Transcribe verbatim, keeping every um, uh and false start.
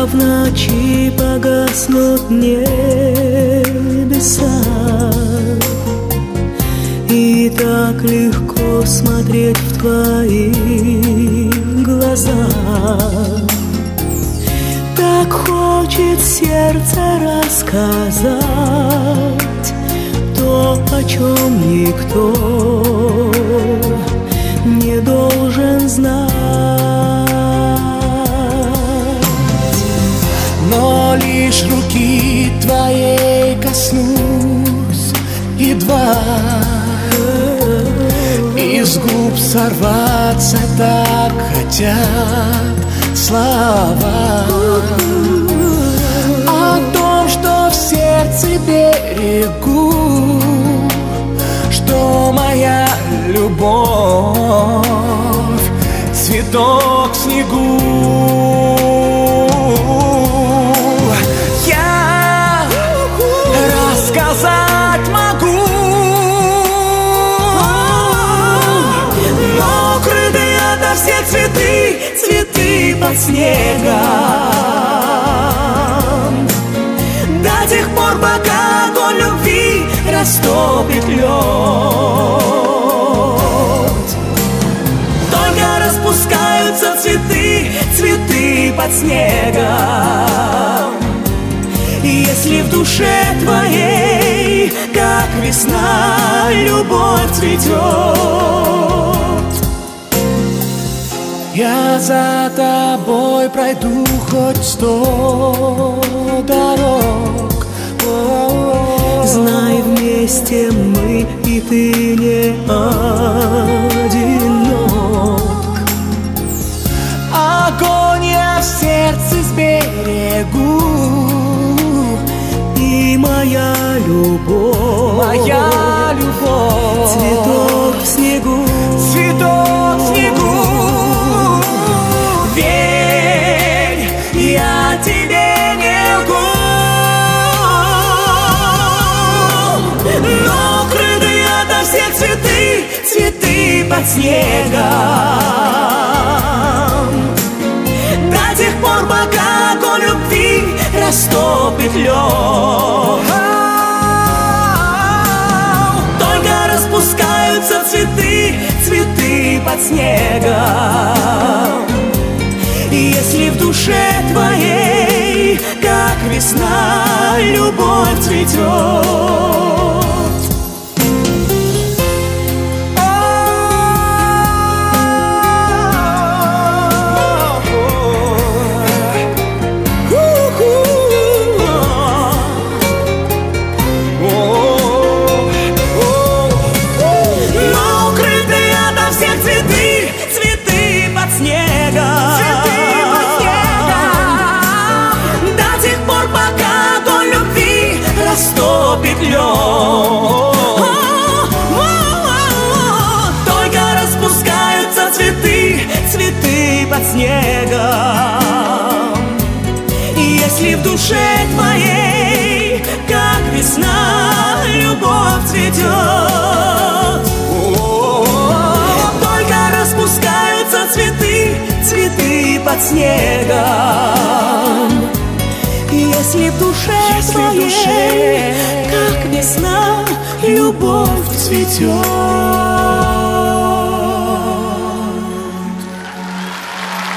Когда в ночи погаснут небеса, и так легко смотреть в твои глаза, так хочет сердце рассказать то, о чем никто не должен знать. Но лишь руки твоей коснусь едва, из губ сорваться так хотят слова о том, что в сердце берегу, что моя любовь цветок в снегу. Я рассказать могу, но укрытые ото все цветы, цветы под снегом, до тех пор, пока огонь любви растопит лед. Только распускаются цветы, цветы под снегом, если в душе твоей, как весна, любовь цветет. Я за тобой пройду хоть сто дорог. Знай, вместе мы, и ты не одинок. Огонь я в сердце сберегу, и моя любовь, моя любовь, цветок в снегу, цветок в снегу. Верь, я тебе не лгу, но укрытые ото все цветы, цветы под снегом, до тех пор, пока огонь любви растопит лед. Только распускаются цветы, цветы под снегом, если в душе твоей, как весна, любовь цветет. Растопит лед. Только распускаются цветы, цветы под снегом, если в душе твоей, как весна, любовь цветет. Только распускаются цветы, цветы под снегом, если в душе Если твоей, в душе, как весна, любовь цветет.